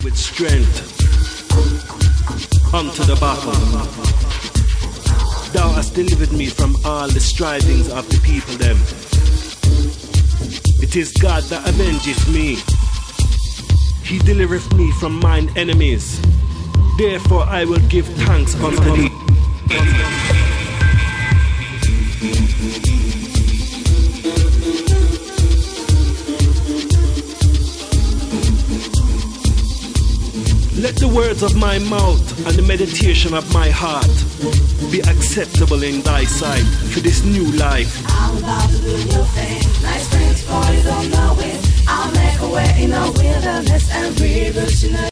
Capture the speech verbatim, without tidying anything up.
with strength unto the battle. Thou hast delivered me from all the strivings of the people them. It is God that avengeth me. He delivereth me from mine enemies. Therefore I will give thanks unto thee. Let the words of my mouth and the meditation of my heart be acceptable in thy sight for this new life. I'm about to do new things, nice things for you don't know it. I'll make a way in the wilderness and revolutionary.